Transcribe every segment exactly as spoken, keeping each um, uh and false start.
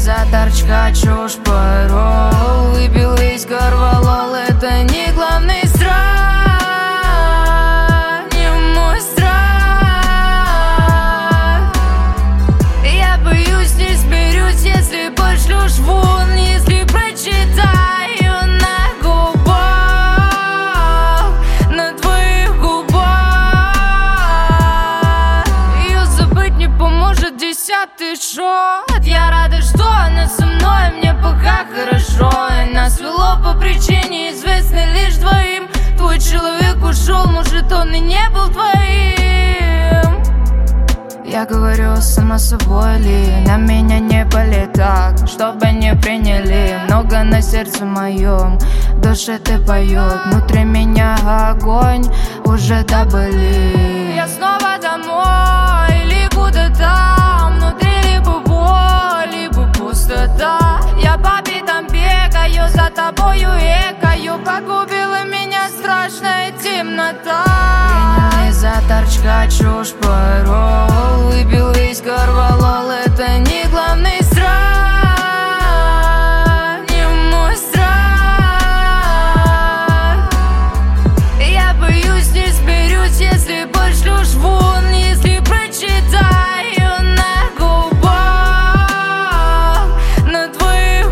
Организаторчка, чушь, парол. Выпил весь корвалол, это не главный страх, не мой страх. Я боюсь, не сберусь, если пошлешь вон, если прочитаю на губах, на твоих губах. Ее забыть не поможет десятый шот. Я рада, что она со мной, мне пока хорошо. И нас свело по причине, известной лишь двоим. Твой человек ушел, может, он и не был твоим. Я говорю сама собой ли, на меня не пали так, чтобы не приняли. Много на сердце моем, в душе ты поет, внутри меня огонь уже добыли. Я снова домой или куда-то, внутри либо боль, либо пустота. Я по битам бегаю, за тобою экаю, погубила меня страшная темнота. Организаторчка, чушь, парол. Выпил весь корвалол, это не главный страх, не мой страх. Я боюсь, не сберусь, если пошлешь вон, если прочитаю на губах, на твоих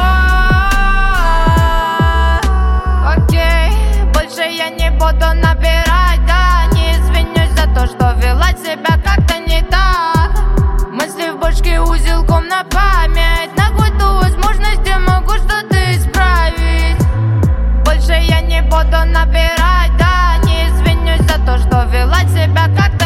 губах. Окей, больше я не буду набирать, да, не извинюсь за то, что вела себя как-то не так. Мысли в башке узелком на память, на какую-то возможность я могу что-то исправить. Больше я не буду набирать, да, не извинюсь за то, что вела себя как-то